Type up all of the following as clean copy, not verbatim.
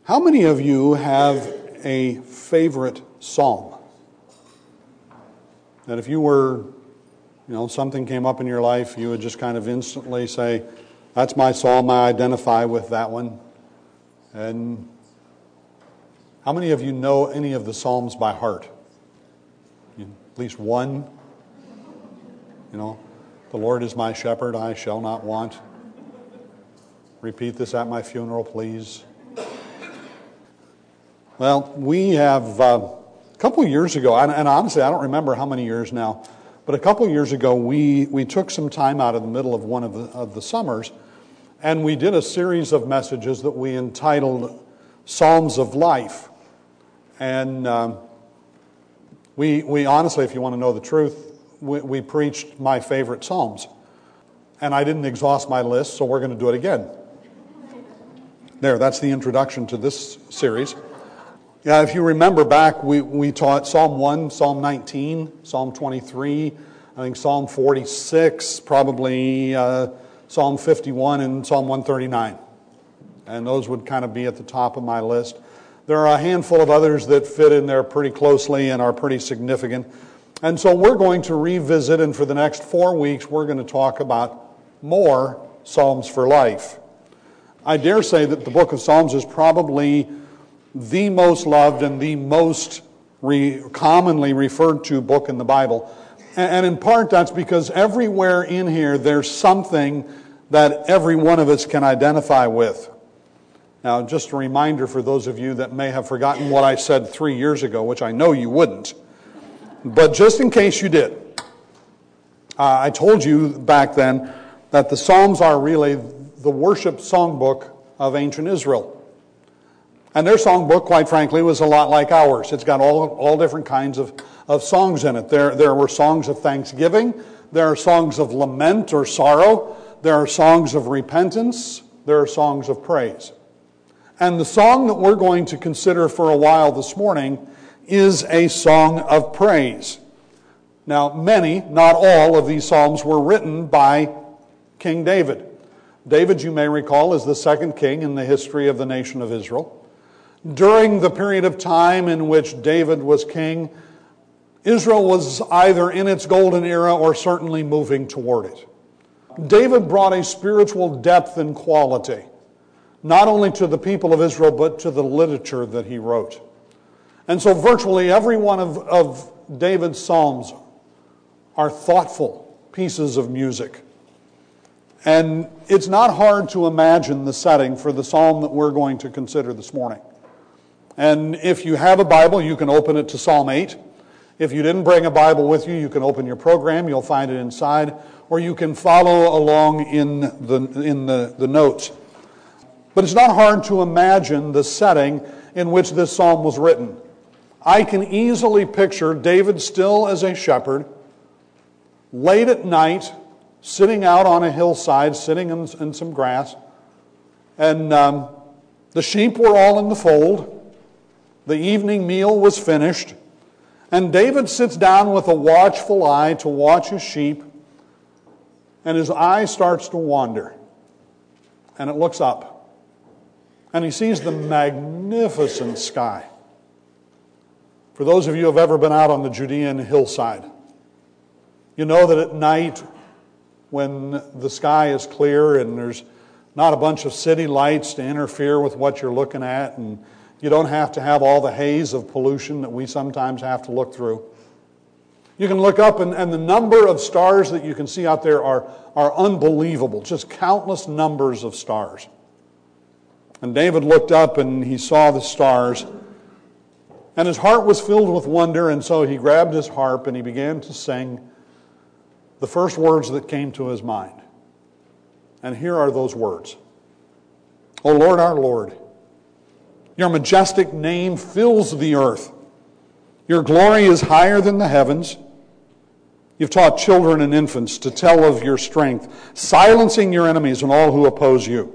How many of you have a favorite psalm? That if you were, something came up in your life, you would just kind of instantly say, that's my psalm, I identify with that one. And how many of you know any of the psalms by heart? At least one? The Lord is my shepherd, I shall not want. Repeat this at my funeral, please. Well, we have, a couple of years ago, and honestly, I don't remember how many years now, but a couple of years ago, we took some time out of the middle of one of the summers, and we did a series of messages that we entitled Psalms of Life. And we honestly, if you want to know the truth, we preached my favorite Psalms. And I didn't exhaust my list, so we're going to do it again. There, that's the introduction to this series. Yeah, if you remember back, we taught Psalm 1, Psalm 19, Psalm 23, I think Psalm 46, probably Psalm 51, and Psalm 139. And those would kind of be at the top of my list. There are a handful of others that fit in there pretty closely and are pretty significant. And so we're going to revisit, and for the next 4 weeks, we're going to talk about more Psalms for life. I dare say that the book of Psalms is probably the most loved and the most commonly referred to book in the Bible. And in part that's because everywhere in here there's something that every one of us can identify with. Now, just a reminder for those of you that may have forgotten what I said 3 years ago, which I know you wouldn't, but just in case you did, I told you back then that the Psalms are really the worship songbook of ancient Israel. And their songbook, quite frankly, was a lot like ours. It's got all different kinds of songs in it. There were songs of thanksgiving. There are songs of lament or sorrow. There are songs of repentance. There are songs of praise. And the song that we're going to consider for a while this morning is a song of praise. Now, many, not all, of these psalms were written by King David. David, you may recall, is the second king in the history of the nation of Israel. During the period of time in which David was king, Israel was either in its golden era or certainly moving toward it. David brought a spiritual depth and quality, not only to the people of Israel, but to the literature that he wrote. And so virtually every one of David's psalms are thoughtful pieces of music. And it's not hard to imagine the setting for the psalm that we're going to consider this morning. And if you have a Bible, you can open it to Psalm 8. If you didn't bring a Bible with you, you can open your program. You'll find it inside. Or you can follow along in the notes. But it's not hard to imagine the setting in which this psalm was written. I can easily picture David still as a shepherd, late at night, sitting out on a hillside, sitting in some grass. And the sheep were all in the fold. The evening meal was finished, and David sits down with a watchful eye to watch his sheep, and his eye starts to wander, and it looks up, and he sees the magnificent sky. For those of you who have ever been out on the Judean hillside, you know that at night, when the sky is clear and there's not a bunch of city lights to interfere with what you're looking at, and you don't have to have all the haze of pollution that we sometimes have to look through. You can look up and the number of stars that you can see out there are unbelievable. Just countless numbers of stars. And David looked up and he saw the stars. And his heart was filled with wonder, and so he grabbed his harp and he began to sing the first words that came to his mind. And here are those words. O Lord, our Lord, your majestic name fills the earth. Your glory is higher than the heavens. You've taught children and infants to tell of your strength, silencing your enemies and all who oppose you.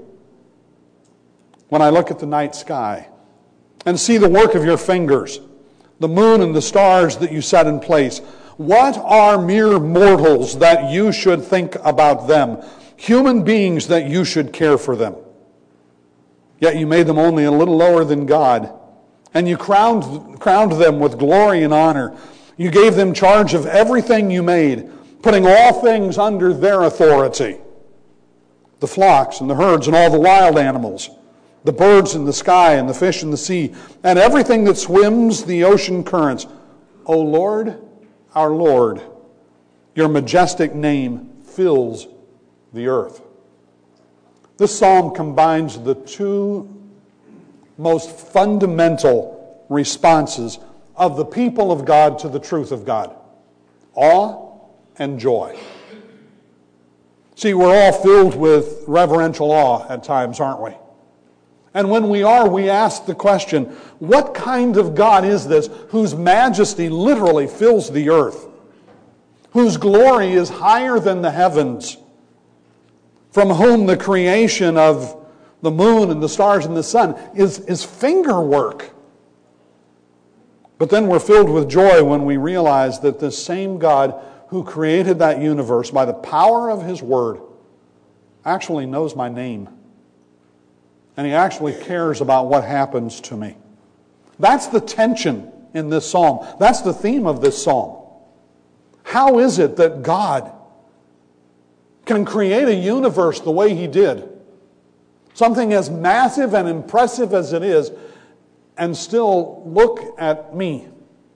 When I look at the night sky and see the work of your fingers, the moon and the stars that you set in place, what are mere mortals that you should think about them, human beings that you should care for them? Yet you made them only a little lower than God. And you crowned them with glory and honor. You gave them charge of everything you made, putting all things under their authority. The flocks and the herds and all the wild animals, the birds in the sky and the fish in the sea, and everything that swims the ocean currents. O Lord, our Lord, your majestic name fills the earth. This psalm combines the two most fundamental responses of the people of God to the truth of God: awe and joy. See, we're all filled with reverential awe at times, aren't we? And when we are, we ask the question, what kind of God is this whose majesty literally fills the earth, whose glory is higher than the heavens, from whom the creation of the moon and the stars and the sun is finger work? But then we're filled with joy when we realize that this same God who created that universe by the power of His Word actually knows my name. And He actually cares about what happens to me. That's the tension in this psalm. That's the theme of this psalm. How is it that God can create a universe the way He did, something as massive and impressive as it is, and still look at me,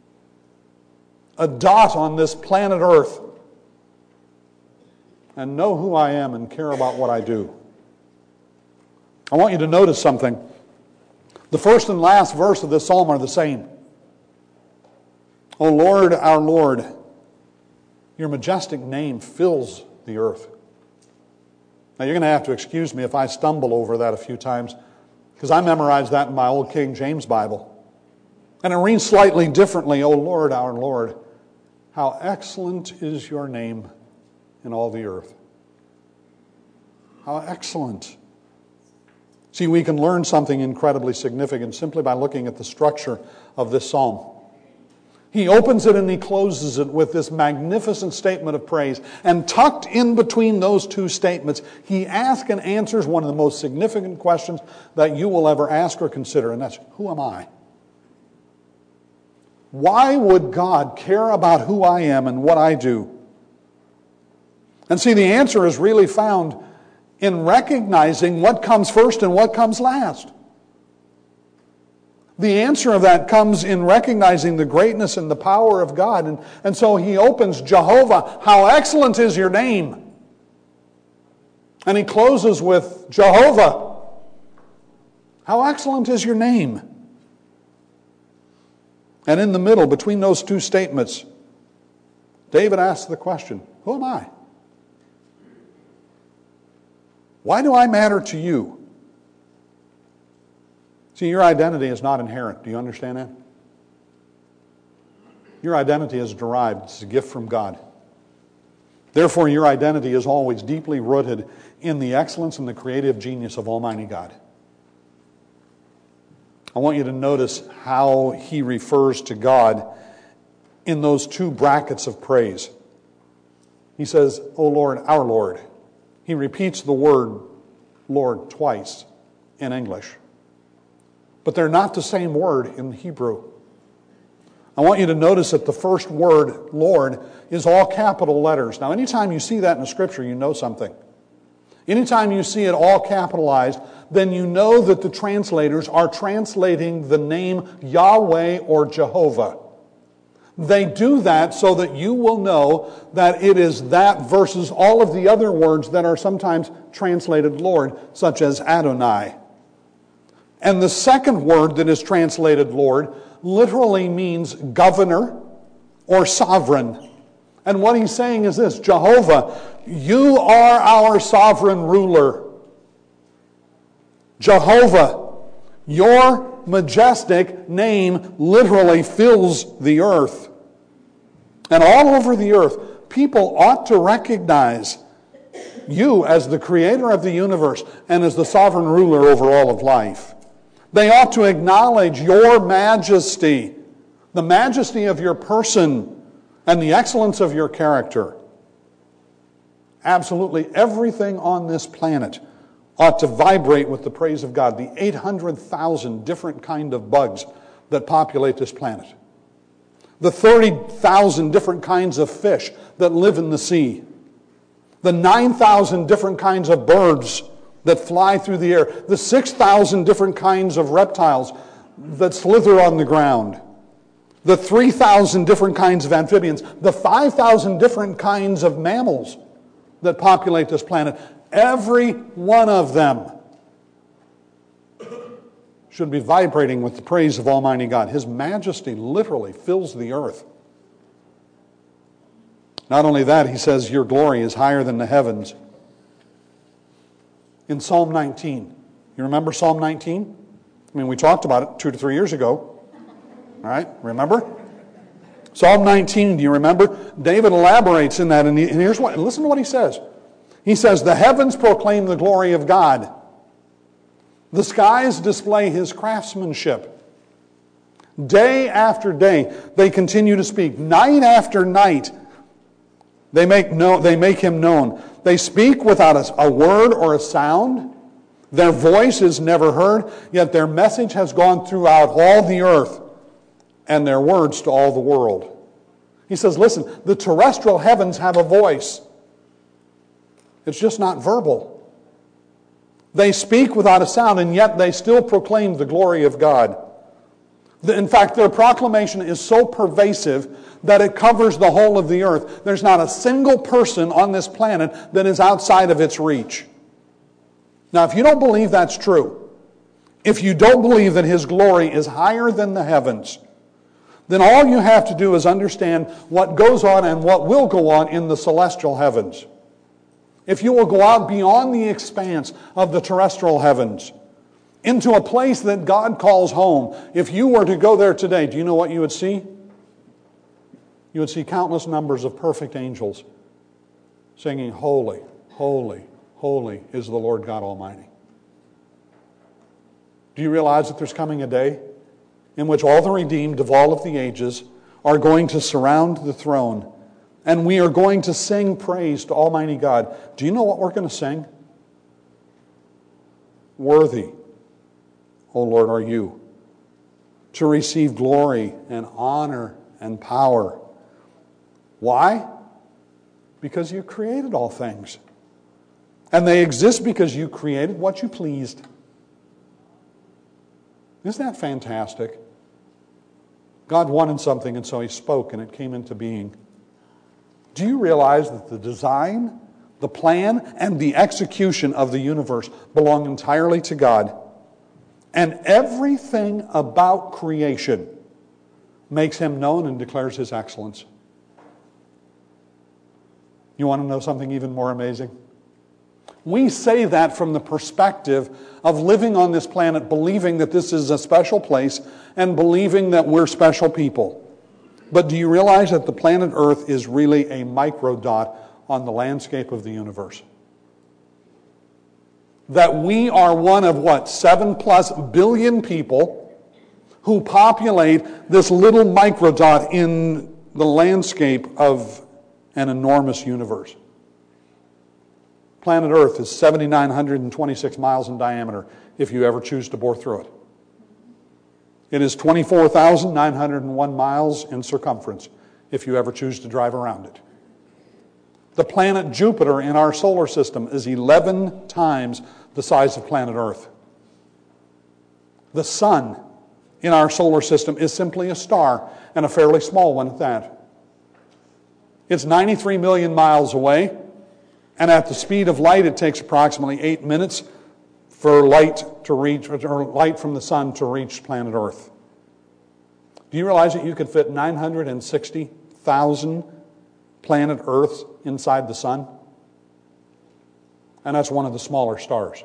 a dot on this planet Earth, and know who I am and care about what I do? I want you to notice something. The first and last verse of this psalm are the same. O Lord, our Lord, your majestic name fills the earth. Now you're going to have to excuse me if I stumble over that a few times, because I memorized that in my old King James Bible. And it reads slightly differently. O Lord, our Lord, how excellent is your name in all the earth. How excellent. See, we can learn something incredibly significant simply by looking at the structure of this psalm. He opens it and he closes it with this magnificent statement of praise. And tucked in between those two statements, he asks and answers one of the most significant questions that you will ever ask or consider, and that's, who am I? Why would God care about who I am and what I do? And see, the answer is really found in recognizing what comes first and what comes last. The answer of that comes in recognizing the greatness and the power of God. And so he opens, Jehovah, how excellent is your name. And he closes with, Jehovah, how excellent is your name. And in the middle, between those two statements, David asks the question, who am I? Why do I matter to you? See, your identity is not inherent. Do you understand that? Your identity is derived. It's a gift from God. Therefore, your identity is always deeply rooted in the excellence and the creative genius of Almighty God. I want you to notice how he refers to God in those two brackets of praise. He says, O Lord, our Lord. He repeats the word Lord twice in English. But they're not the same word in Hebrew. I want you to notice that the first word, Lord, is all capital letters. Now, anytime you see that in the Scripture, you know something. Anytime you see it all capitalized, then you know that the translators are translating the name Yahweh or Jehovah. They do that so that you will know that it is that versus all of the other words that are sometimes translated Lord, such as Adonai. And the second word that is translated Lord literally means governor or sovereign. And what he's saying is this, Jehovah, you are our sovereign ruler. Jehovah, your majestic name literally fills the earth. And all over the earth, people ought to recognize you as the creator of the universe and as the sovereign ruler over all of life. They ought to acknowledge your majesty, the majesty of your person, and the excellence of your character. Absolutely everything on this planet ought to vibrate with the praise of God. The 800,000 different kind of bugs that populate this planet. The 30,000 different kinds of fish that live in the sea. The 9,000 different kinds of birds that fly through the air. The 6,000 different kinds of reptiles that slither on the ground. The 3,000 different kinds of amphibians. The 5,000 different kinds of mammals that populate this planet. Every one of them should be vibrating with the praise of Almighty God. His majesty literally fills the earth. Not only that, he says, your glory is higher than the heavens. In Psalm 19, you remember Psalm 19? I mean, we talked about it 2 to 3 years ago. All right, remember? Psalm 19, do you remember? David elaborates in that, and here's what, listen to what he says. He says, the heavens proclaim the glory of God. The skies display his craftsmanship. Day after day, they continue to speak. Night after night, they make him known. They speak without a word or a sound. Their voice is never heard, yet their message has gone throughout all the earth, and their words to all the world. He says, listen, the terrestrial heavens have a voice. It's just not verbal. They speak without a sound, and yet they still proclaim the glory of God. In fact, their proclamation is so pervasive that it covers the whole of the earth. There's not a single person on this planet that is outside of its reach. Now, if you don't believe that's true, if you don't believe that his glory is higher than the heavens, then all you have to do is understand what goes on and what will go on in the celestial heavens. If you will go out beyond the expanse of the terrestrial heavens into a place that God calls home, if you were to go there today, do you know what you would see? You would see countless numbers of perfect angels singing, holy, holy, holy is the Lord God Almighty. Do you realize that there's coming a day in which all the redeemed of all of the ages are going to surround the throne, and we are going to sing praise to Almighty God? Do you know what we're going to sing? Worthy, O Lord, are you to receive glory and honor and power. Why? Because you created all things. And they exist because you created what you pleased. Isn't that fantastic? God wanted something, and so he spoke, and it came into being. Do you realize that the design, the plan, and the execution of the universe belong entirely to God? And everything about creation makes him known and declares his excellence. You want to know something even more amazing? We say that from the perspective of living on this planet, believing that this is a special place and believing that we're special people. But do you realize that the planet Earth is really a microdot on the landscape of the universe? That we are one of 7+ billion people who populate this little microdot in the landscape of an enormous universe. Planet Earth is 7,926 miles in diameter if you ever choose to bore through it. It is 24,901 miles in circumference if you ever choose to drive around it. The planet Jupiter in our solar system is 11 times the size of planet Earth. The sun in our solar system is simply a star, and a fairly small one at that. It's 93 million miles away, and at the speed of light, it takes approximately 8 minutes for light from the sun to reach planet Earth. Do you realize that you could fit 960,000 planet Earths inside the sun? And that's one of the smaller stars.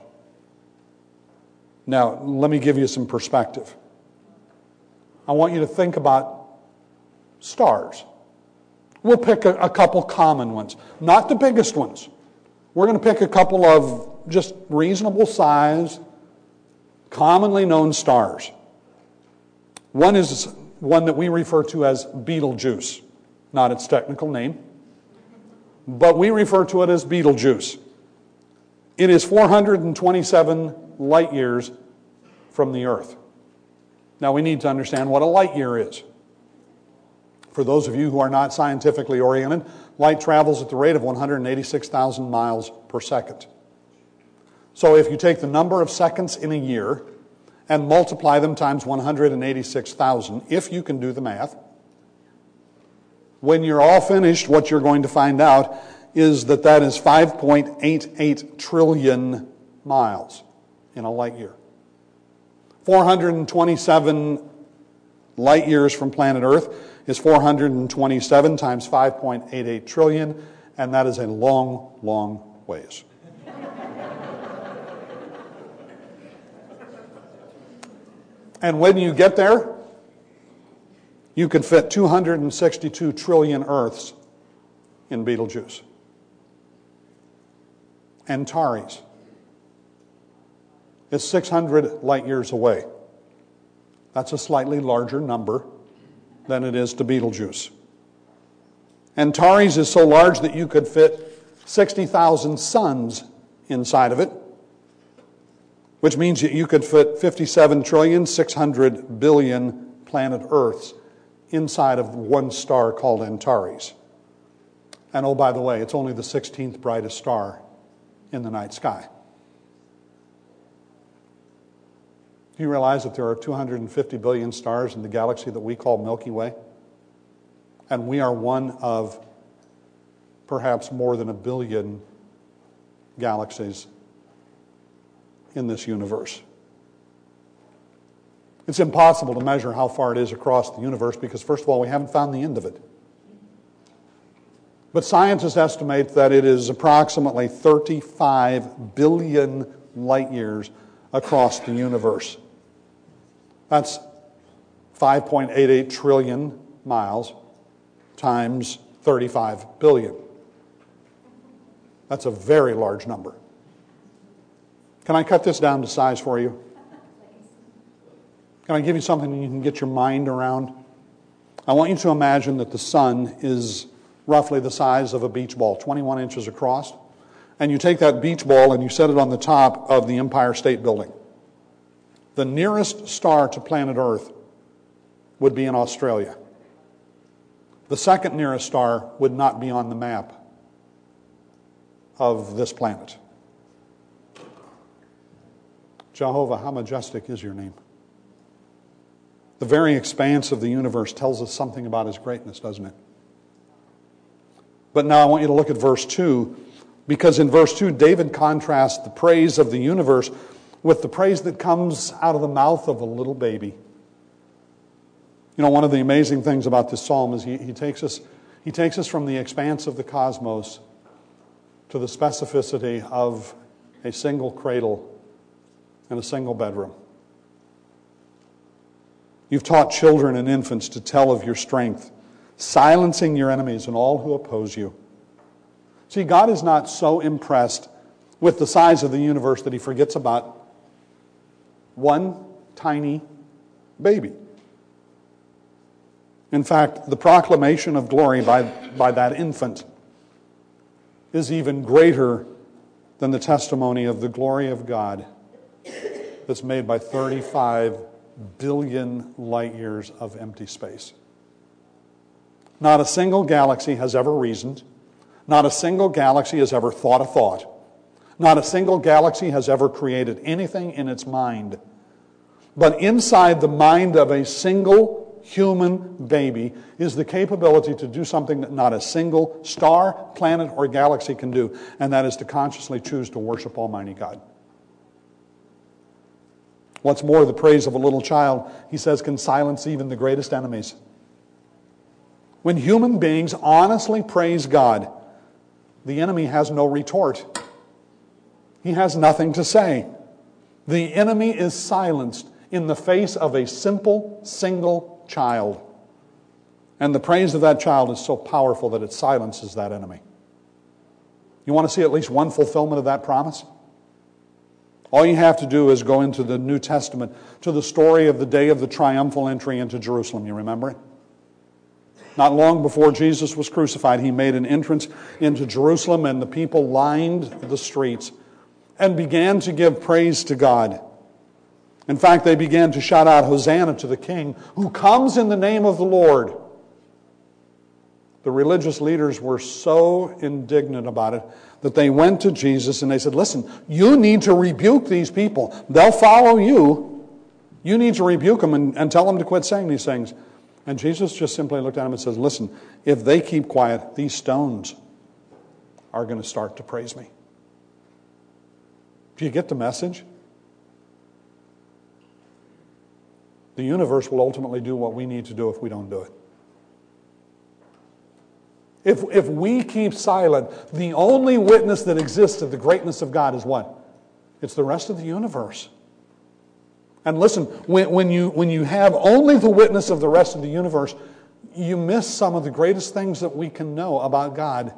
Now, let me give you some perspective. I want you to think about stars. We'll pick a couple common ones, not the biggest ones. We're going to pick a couple of just reasonable size, commonly known stars. One is one that we refer to as Betelgeuse, not its technical name, but we refer to it as Betelgeuse. It is 427 light years from the Earth. Now we need to understand what a light year is. For those of you who are not scientifically oriented, light travels at the rate of 186,000 miles per second. So if you take the number of seconds in a year and multiply them times 186,000, if you can do the math, when you're all finished, what you're going to find out is that that is 5.88 trillion miles in a light year. 427 light years from planet Earth is 427 times 5.88 trillion, and that is a long, long ways. And when you get there, you can fit 262 trillion Earths in Betelgeuse. Antares is 600 light years away. That's a slightly larger number than it is to Betelgeuse. Antares is so large that you could fit 60,000 suns inside of it, which means that you could fit 57,600,000,000,000 planet Earths inside of one star called Antares. And oh, by the way, it's only the 16th brightest star in the night sky. Do you realize that there are 250 billion stars in the galaxy that we call Milky Way? And we are one of perhaps more than 1 billion galaxies in this universe. It's impossible to measure how far it is across the universe because, first of all, we haven't found the end of it. But scientists estimate that it is approximately 35 billion light years across the universe. That's 5.88 trillion miles times 35 billion. That's a very large number. Can I cut this down to size for you? Can I give you something you can get your mind around? I want you to imagine that the sun is roughly the size of a beach ball, 21 inches across. And you take that beach ball and you set it on the top of the Empire State Building. The nearest star to planet Earth would be in Australia. The second nearest star would not be on the map of this planet. Jehovah, how majestic is your name? The very expanse of the universe tells us something about his greatness, doesn't it? But now I want you to look at verse 2, because in verse 2, David contrasts the praise of the universe with the praise that comes out of the mouth of a little baby. You know, one of the amazing things about this psalm is he takes us from the expanse of the cosmos to the specificity of a single cradle and a single bedroom. You've taught children and infants to tell of your strength, silencing your enemies and all who oppose you. See, God is not so impressed with the size of the universe that he forgets about one tiny baby. In fact, the proclamation of glory by that infant is even greater than the testimony of the glory of God that's made by 35 billion light years of empty space. Not a single galaxy has ever reasoned. Not a single galaxy has ever thought a thought. Not a single galaxy has ever created anything in its mind. But inside the mind of a single human baby is the capability to do something that not a single star, planet, or galaxy can do, and that is to consciously choose to worship Almighty God. What's more, the praise of a little child, he says, can silence even the greatest enemies. When human beings honestly praise God, the enemy has no retort. He has nothing to say. The enemy is silenced in the face of a simple, single child. And the praise of that child is so powerful that it silences that enemy. You want to see at least one fulfillment of that promise? All you have to do is go into the New Testament to the story of the day of the triumphal entry into Jerusalem. You remember it? Not long before Jesus was crucified, he made an entrance into Jerusalem, and the people lined the streets. and began to give praise to God. In fact, they began to shout out, "Hosanna to the King who comes in the name of the Lord." The religious leaders were so indignant about it that they went to Jesus and they said, "Listen, you need to rebuke these people. They'll follow you. You need to rebuke them and tell them to quit saying these things." And Jesus just simply looked at them and says, "Listen, if they keep quiet, these stones are going to start to praise me." Do you get the message? The universe will ultimately do what we need to do if we don't do it. If we keep silent, the only witness that exists of the greatness of God is what? It's the rest of the universe. And listen, when you have only the witness of the rest of the universe, you miss some of the greatest things that we can know about God.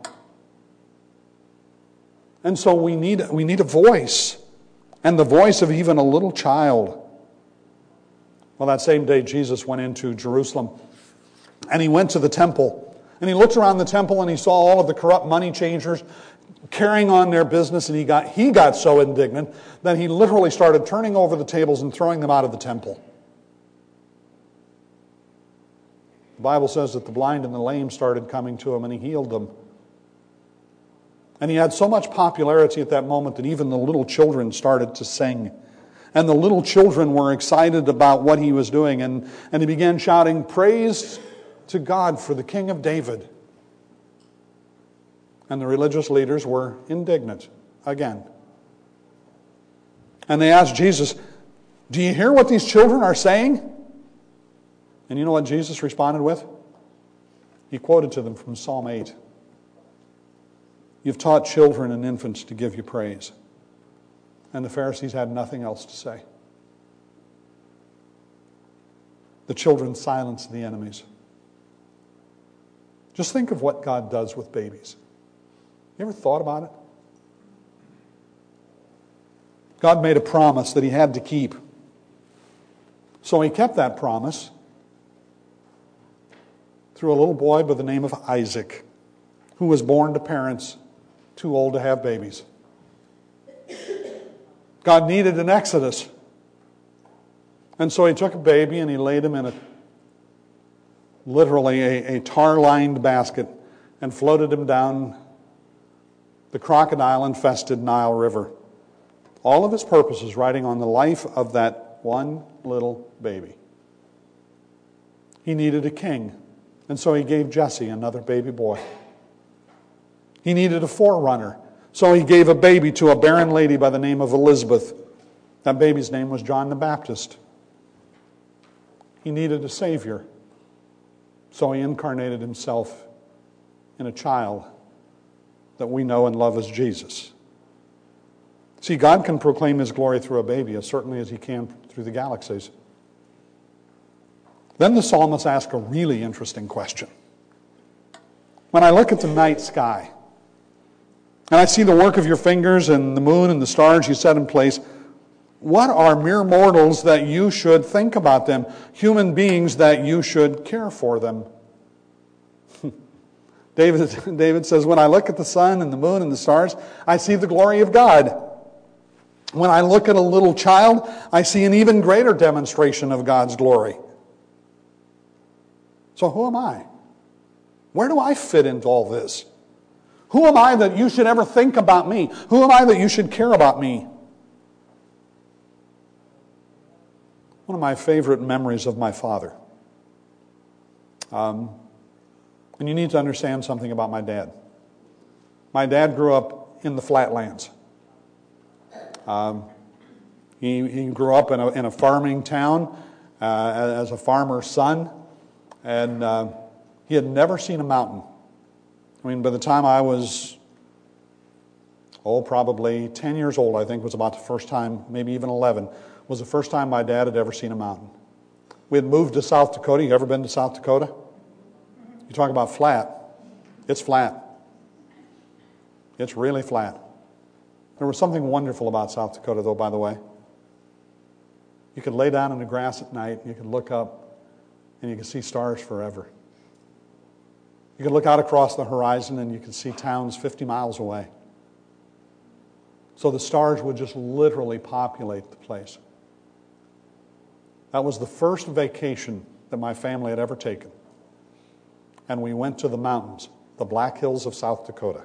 And so we need a voice, and the voice of even a little child. Well, that same day, Jesus went into Jerusalem, and he went to the temple. And he looked around the temple, and he saw all of the corrupt money changers carrying on their business, and he got so indignant that he literally started turning over the tables and throwing them out of the temple. The Bible says that the blind and the lame started coming to him, and he healed them. And he had so much popularity at that moment that even the little children started to sing. And the little children were excited about what he was doing. And he began shouting, "Praise to God for the King of David." And the religious leaders were indignant again. And they asked Jesus, "Do you hear what these children are saying?" And you know what Jesus responded with? He quoted to them from Psalm 8. "You've taught children and infants to give you praise." And the Pharisees had nothing else to say. The children silenced the enemies. Just think of what God does with babies. You ever thought about it? God made a promise that he had to keep. So he kept that promise through a little boy by the name of Isaac, who was born to parents too old to have babies. God needed an exodus. And so he took a baby and he laid him in literally a tar-lined basket and floated him down the crocodile-infested Nile River. All of his purposes riding on the life of that one little baby. He needed a king, and so he gave Jesse another baby boy. He needed a forerunner, so he gave a baby to a barren lady by the name of Elizabeth. That baby's name was John the Baptist. He needed a savior, so he incarnated himself in a child that we know and love as Jesus. See, God can proclaim his glory through a baby as certainly as he can through the galaxies. Then the psalmist asks a really interesting question. When I look at the night sky, and I see the work of your fingers and the moon and the stars you set in place, what are mere mortals that you should think about them? Human beings that you should care for them. David says, when I look at the sun and the moon and the stars, I see the glory of God. When I look at a little child, I see an even greater demonstration of God's glory. So who am I? Where do I fit into all this? Who am I that you should ever think about me? Who am I that you should care about me? One of my favorite memories of my father. And you need to understand something about my dad. My dad grew up in the flatlands. He grew up in a farming town as a farmer's son, and he had never seen a mountain. I mean, by the time I was, probably 10 years old, I think was about the first time, maybe even 11, was the first time my dad had ever seen a mountain. We had moved to South Dakota. You ever been to South Dakota? You talk about flat. It's flat. It's really flat. There was something wonderful about South Dakota, though, by the way. You could lay down in the grass at night, you could look up, and you could see stars forever. You could look out across the horizon, and you could see towns 50 miles away. So the stars would just literally populate the place. That was the first vacation that my family had ever taken. And we went to the mountains, the Black Hills of South Dakota.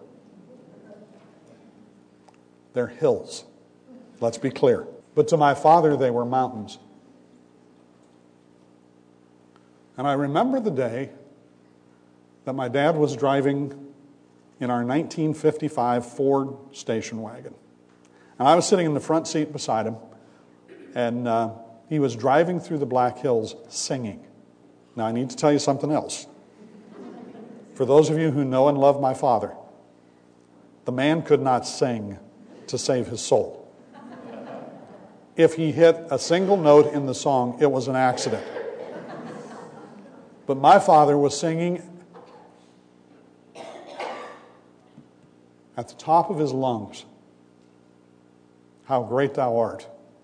They're hills, let's be clear. But to my father, they were mountains. And I remember the day that my dad was driving in our 1955 Ford station wagon. And I was sitting in the front seat beside him, and he was driving through the Black Hills singing. Now, I need to tell you something else. For those of you who know and love my father, the man could not sing to save his soul. If he hit a single note in the song, it was an accident. But my father was singing at the top of his lungs, "How great thou art."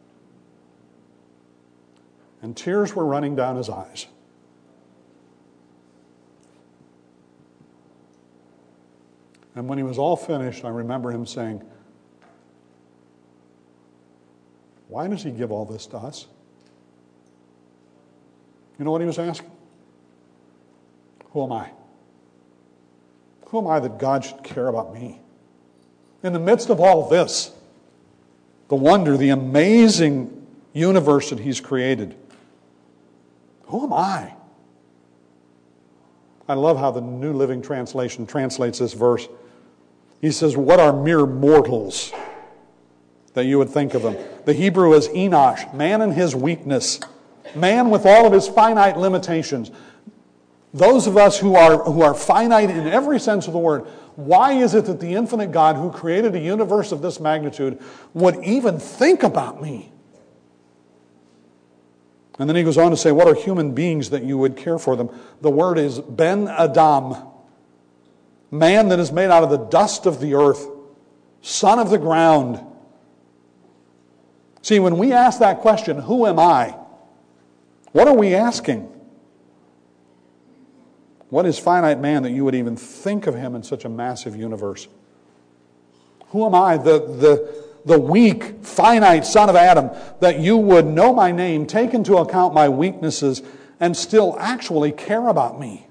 And tears were running down his eyes. And when he was all finished, I remember him saying, "Why does he give all this to us?" You know what he was asking? Who am I? Who am I that God should care about me? In the midst of all this, the wonder, the amazing universe that He's created, who am I? I love how the New Living Translation translates this verse. He says, "What are mere mortals that you would think of them?" The Hebrew is Enosh, man in his weakness, man with all of his finite limitations. Those of us who are finite in every sense of the word, why is it that the infinite God who created a universe of this magnitude would even think about me? And then he goes on to say, what are human beings that you would care for them? The word is Ben Adam, man that is made out of the dust of the earth, son of the ground. See, when we ask that question, who am I? What are we asking? What is finite man that you would even think of him in such a massive universe? Who am I, the weak, finite son of Adam, that you would know my name, take into account my weaknesses, and still actually care about me?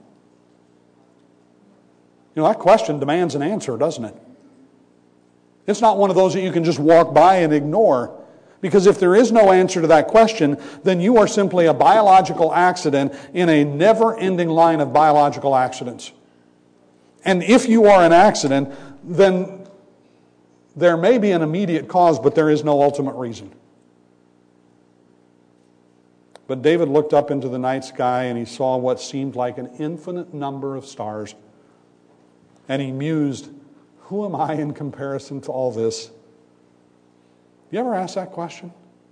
You know, that question demands an answer, doesn't it? It's not one of those that you can just walk by and ignore. Because if there is no answer to that question, then you are simply a biological accident in a never-ending line of biological accidents. And if you are an accident, then there may be an immediate cause, but there is no ultimate reason. But David looked up into the night sky and he saw what seemed like an infinite number of stars. And he mused, who am I in comparison to all this? You ever ask that question?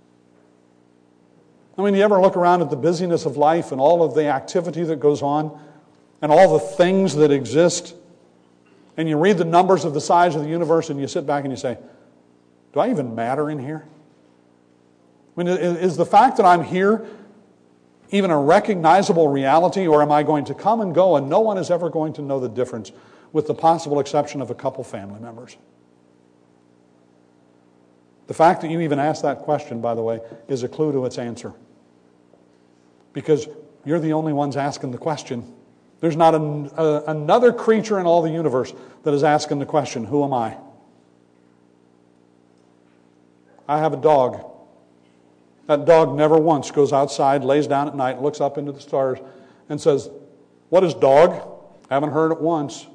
I mean, you ever look around at the busyness of life and all of the activity that goes on and all the things that exist, and you read the numbers of the size of the universe and you sit back and you say, do I even matter in here? I mean, is the fact that I'm here even a recognizable reality, or am I going to come and go and no one is ever going to know the difference, with the possible exception of a couple family members? The fact that you even ask that question, by the way, is a clue to its answer. Because you're the only ones asking the question. There's not another creature in all the universe that is asking the question, who am I? I have a dog. That dog never once goes outside, lays down at night, looks up into the stars, and says, what is dog? I haven't heard it once.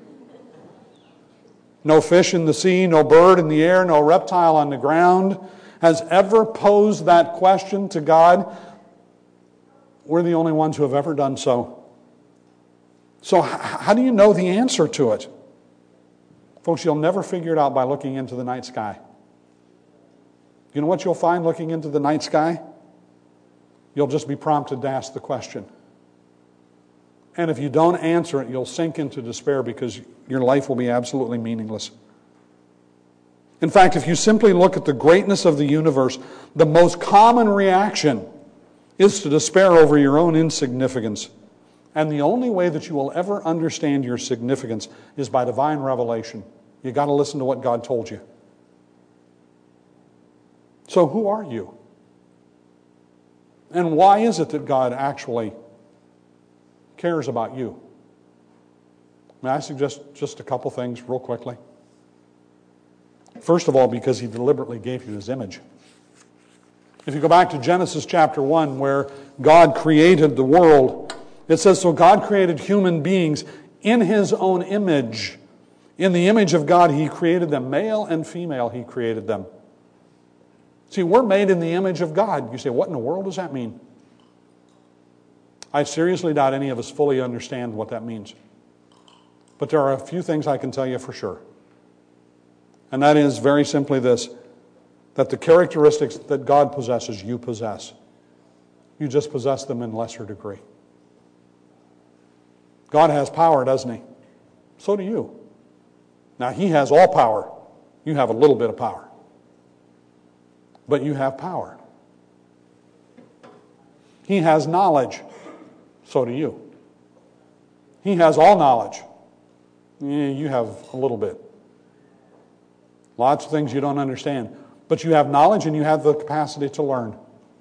No fish in the sea, no bird in the air, no reptile on the ground has ever posed that question to God. We're the only ones who have ever done so. So how do you know the answer to it? Folks, you'll never figure it out by looking into the night sky. You know what you'll find looking into the night sky? You'll just be prompted to ask the question. And if you don't answer it, you'll sink into despair because your life will be absolutely meaningless. In fact, if you simply look at the greatness of the universe, the most common reaction is to despair over your own insignificance. And the only way that you will ever understand your significance is by divine revelation. You've got to listen to what God told you. So who are you? And why is it that God actually cares about you? May I suggest just a couple things real quickly? First of all, because He deliberately gave you His image. If you go back to Genesis chapter 1, where God created the world, it says, so God created human beings in His own image. In the image of God, He created them. Male and female, He created them. See, we're made in the image of God. You say, what in the world does that mean? I seriously doubt any of us fully understand what that means. But there are a few things I can tell you for sure. And that is very simply this, that the characteristics that God possesses, you possess. You just possess them in lesser degree. God has power, doesn't He? So do you. Now, He has all power. You have a little bit of power. But you have power. He has knowledge. So do you. He has all knowledge. You have a little bit. Lots of things you don't understand. But you have knowledge and you have the capacity to learn.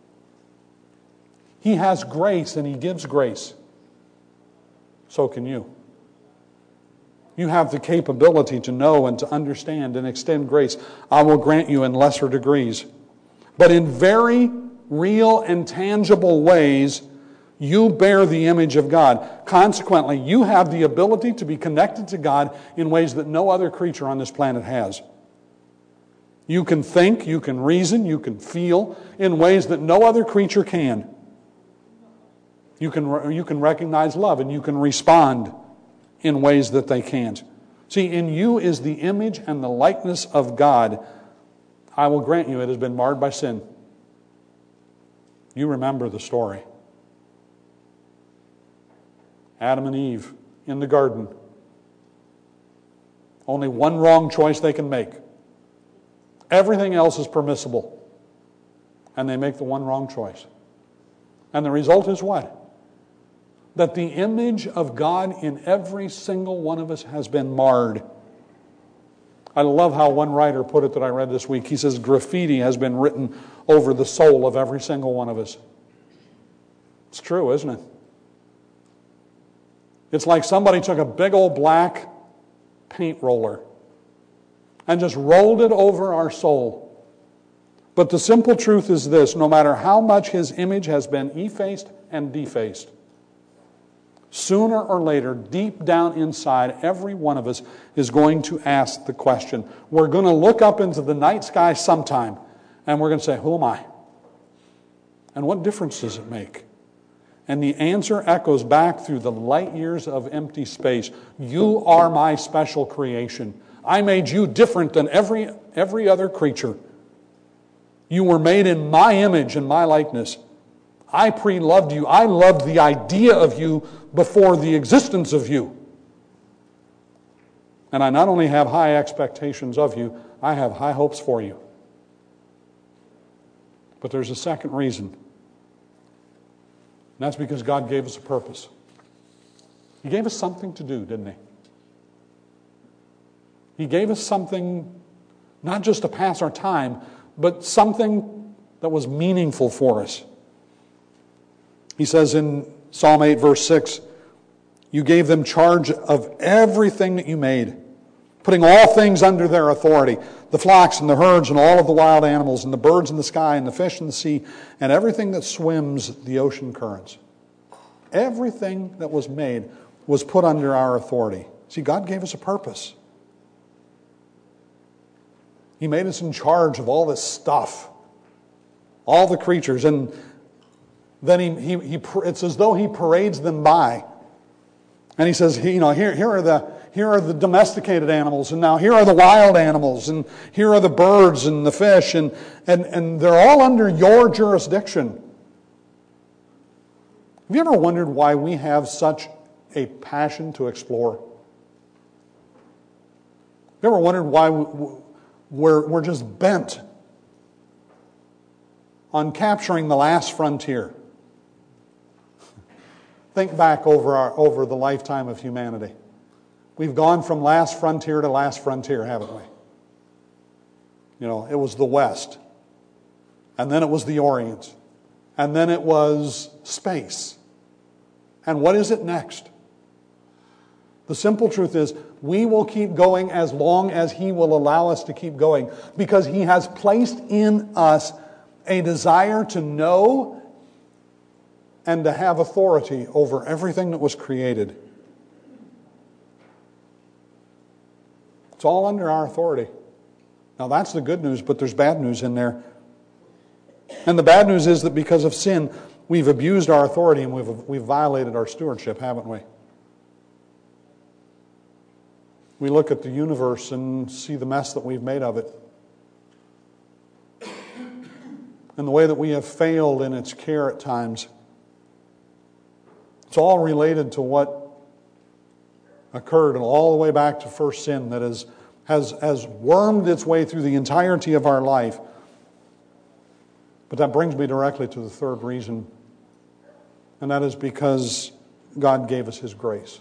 He has grace and He gives grace. So can you. You have the capability to know and to understand and extend grace. I will grant you in lesser degrees. But in very real and tangible ways, you bear the image of God. Consequently, you have the ability to be connected to God in ways that no other creature on this planet has. You can think, you can reason, you can feel in ways that no other creature can. You can recognize love and you can respond in ways that they can't. See, in you is the image and the likeness of God. I will grant you it has been marred by sin. You remember the story. Adam and Eve in the garden. Only one wrong choice they can make. Everything else is permissible. And they make the one wrong choice. And the result is what? That the image of God in every single one of us has been marred. I love how one writer put it that I read this week. He says, graffiti has been written over the soul of every single one of us. It's true, isn't it? It's like somebody took a big old black paint roller and just rolled it over our soul. But the simple truth is this, no matter how much His image has been effaced and defaced, sooner or later, deep down inside, every one of us is going to ask the question. We're going to look up into the night sky sometime, and we're going to say, who am I? And what difference does it make? And the answer echoes back through the light years of empty space. You are my special creation. I made you different than every other creature. You were made in my image and my likeness. I pre-loved you. I loved the idea of you before the existence of you. And I not only have high expectations of you, I have high hopes for you. But there's a second reason. And that's because God gave us a purpose. He gave us something to do, didn't He? He gave us something, not just to pass our time, but something that was meaningful for us. He says in Psalm 8, verse 6, you gave them charge of everything that you made, putting all things under their authority, the flocks and the herds and all of the wild animals and the birds in the sky and the fish in the sea and everything that swims the ocean currents. Everything that was made was put under our authority. See, God gave us a purpose. He made us in charge of all this stuff, all the creatures, and then it's as though He parades them by. And He says, here are the domesticated animals, and now here are the wild animals, and here are the birds and the fish, and they're all under your jurisdiction. Have you ever wondered why we have such a passion to explore? Have you ever wondered why we're just bent on capturing the last frontier? Think back over the lifetime of humanity. We've gone from last frontier to last frontier, haven't we? It was the West. And then it was the Orient. And then it was space. And what is it next? The simple truth is, we will keep going as long as He will allow us to keep going, because He has placed in us a desire to know and to have authority over everything that was created. It's all under our authority. Now that's the good news, but there's bad news in there. And the bad news is that because of sin, we've abused our authority and we've violated our stewardship, haven't we? We look at the universe and see the mess that we've made of it. And the way that we have failed in its care at times. It's all related to what occurred all the way back to first sin that has wormed its way through the entirety of our life. But that brings me directly to the third reason, and that is because God gave us His grace.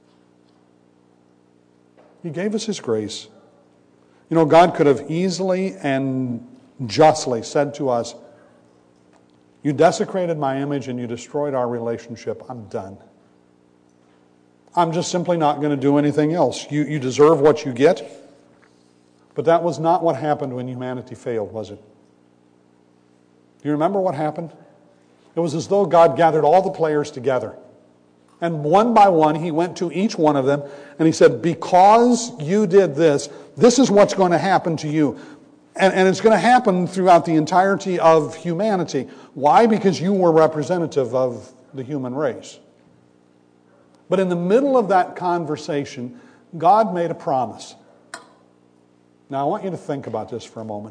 He gave us His grace. You know, God could have easily and justly said to us, "You desecrated my image and you destroyed our relationship. I'm done. I'm just simply not going to do anything else. You deserve what you get." But that was not what happened when humanity failed, was it? Do you remember what happened? It was as though God gathered all the players together. And one by one, He went to each one of them and He said, "Because you did this, this is what's going to happen to you." And it's going to happen throughout the entirety of humanity. Why? Because you were representative of the human race. But in the middle of that conversation, God made a promise. Now I want you to think about this for a moment.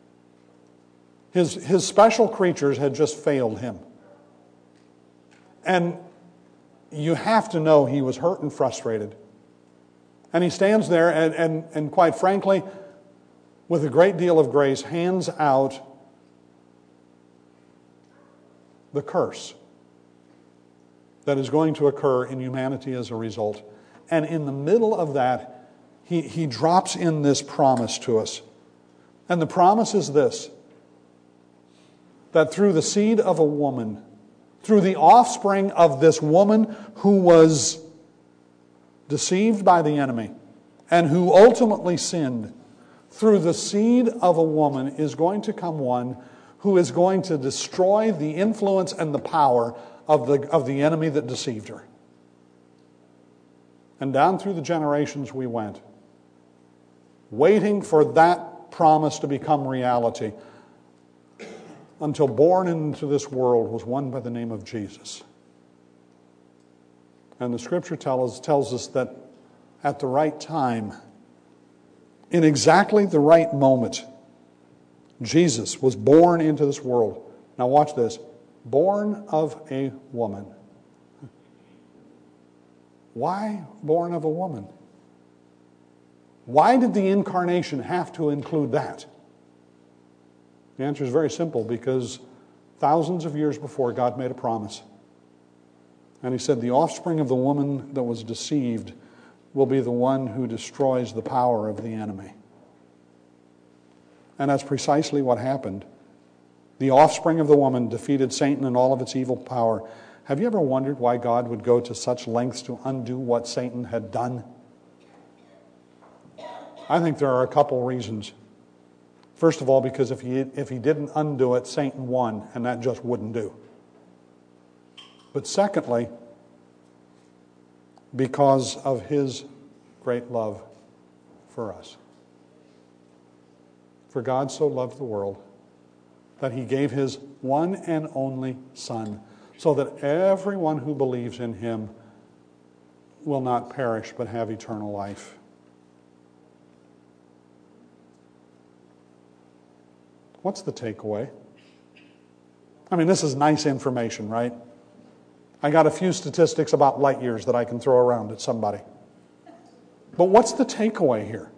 His special creatures had just failed Him. And you have to know He was hurt and frustrated. And He stands there and quite frankly, with a great deal of grace, hands out the curse that is going to occur in humanity as a result. And in the middle of that, He drops in this promise to us. And the promise is this: that through the seed of a woman, through the offspring of this woman who was deceived by the enemy and who ultimately sinned, through the seed of a woman is going to come one who is going to destroy the influence and the power of the enemy that deceived her. And down through the generations we went, waiting for that promise to become reality, until born into this world was one by the name of Jesus. And the Scripture tells us that at the right time, in exactly the right moment, Jesus was born into this world. Now watch this. Born of a woman. Why born of a woman? Why did the incarnation have to include that? The answer is very simple, because thousands of years before, God made a promise. And He said, the offspring of the woman that was deceived will be the one who destroys the power of the enemy. And that's precisely what happened. The offspring of the woman defeated Satan and all of its evil power. Have you ever wondered why God would go to such lengths to undo what Satan had done? I think there are a couple reasons. First of all, because if he didn't undo it, Satan won, and that just wouldn't do. But secondly, because of His great love for us. For God so loved the world that He gave His one and only Son, so that everyone who believes in Him will not perish but have eternal life. What's the takeaway? I mean, this is nice information, right? I got a few statistics about light years that I can throw around at somebody. But what's the takeaway here?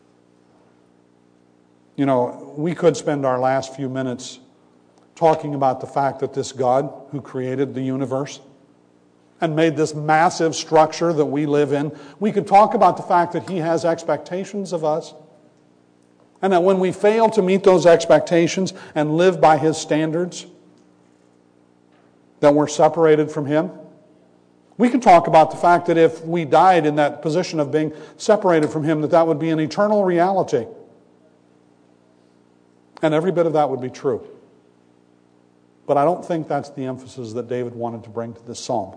You know, we could spend our last few minutes talking about the fact that this God who created the universe and made this massive structure that we live in, we could talk about the fact that He has expectations of us. And that when we fail to meet those expectations and live by His standards, that we're separated from Him. We can talk about the fact that if we died in that position of being separated from Him, that would be an eternal reality. And every bit of that would be true. But I don't think that's the emphasis that David wanted to bring to this psalm.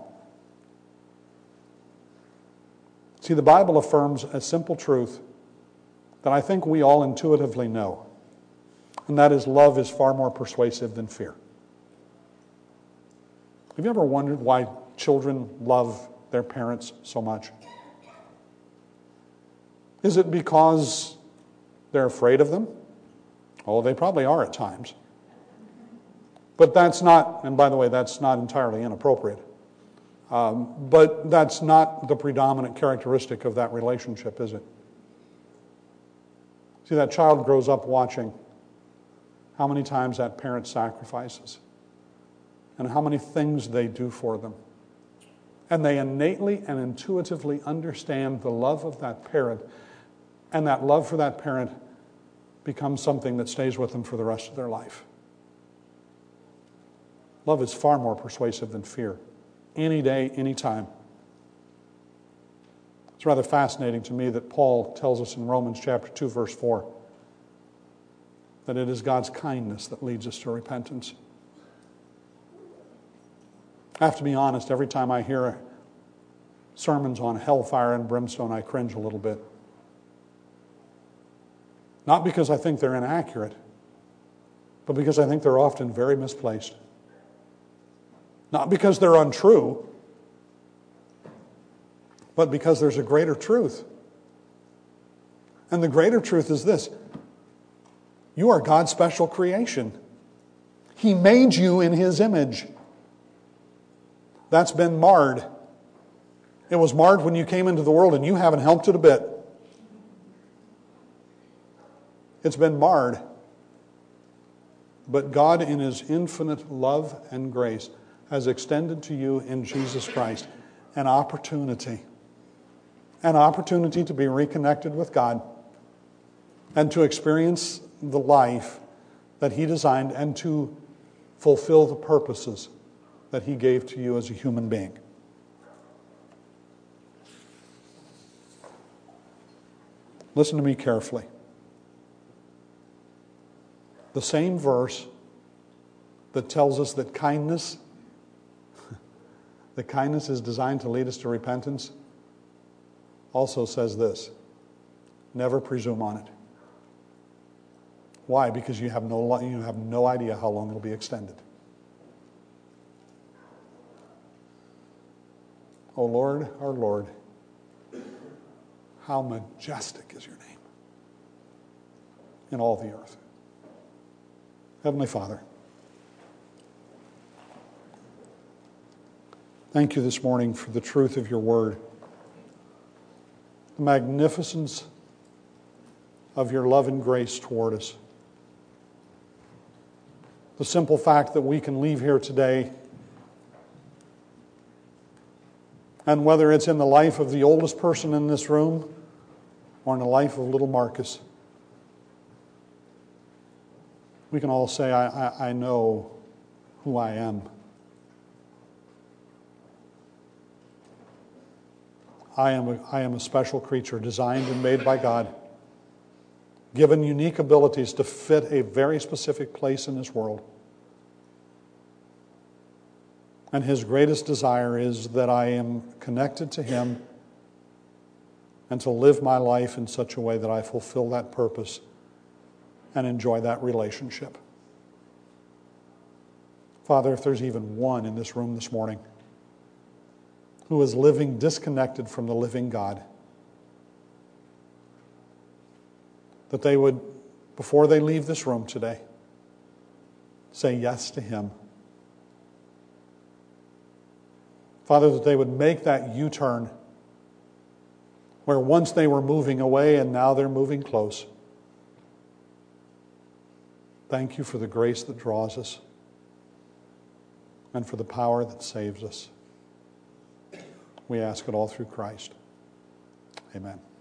See, the Bible affirms a simple truth that I think we all intuitively know, and that is love is far more persuasive than fear. Have you ever wondered why children love their parents so much? Is it because they're afraid of them? Oh, they probably are at times. But that's not, and by the way, that's not entirely inappropriate. But that's not the predominant characteristic of that relationship, is it? See, that child grows up watching how many times that parent sacrifices and how many things they do for them. And they innately and intuitively understand the love of that parent, and that love for that parent becomes something that stays with them for the rest of their life. Love is far more persuasive than fear. Any day, any time. It's rather fascinating to me that Paul tells us in Romans chapter 2, verse 4, that it is God's kindness that leads us to repentance. I have to be honest, every time I hear sermons on hellfire and brimstone, I cringe a little bit. Not because I think they're inaccurate, but because I think they're often very misplaced. Not because they're untrue, but because there's a greater truth. And the greater truth is this: you are God's special creation. He made you in His image. That's been marred. It was marred when you came into the world, and you haven't helped it a bit. It's been marred. But God, in His infinite love and grace, has extended to you in Jesus Christ an opportunity to be reconnected with God and to experience the life that He designed and to fulfill the purposes that He gave to you as a human being. Listen to me carefully. The same verse that tells us that kindness is designed to lead us to repentance also says this: never presume on it. Why? Because you have no idea how long it'll be extended. O Lord, our Lord, how majestic is your name in all the earth. Heavenly Father, thank you this morning for the truth of your word, the magnificence of your love and grace toward us, the simple fact that we can leave here today, and whether it's in the life of the oldest person in this room or in the life of little Marcus, we can all say, I know who I am. I am a special creature designed and made by God, given unique abilities to fit a very specific place in this world. And His greatest desire is that I am connected to Him and to live my life in such a way that I fulfill that purpose and enjoy that relationship. Father, if there's even one in this room this morning who is living disconnected from the living God, that they would, before they leave this room today, say yes to Him. Father, that they would make that U-turn where once they were moving away and now they're moving close. Thank you for the grace that draws us and for the power that saves us. We ask it all through Christ. Amen.